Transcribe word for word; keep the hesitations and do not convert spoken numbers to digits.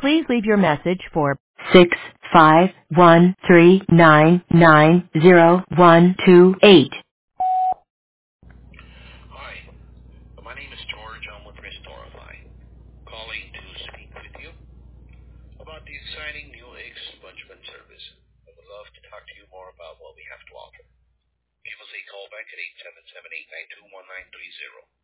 Please leave your message for six five one three nine nine zero one two eight. Hi, my name is George. I'm with Restorify, calling to speak with you about the exciting new egg expungement service. I would love to talk to you more about what we have to offer. Give us a call back at eight seven seven, eight nine two, one nine three zero.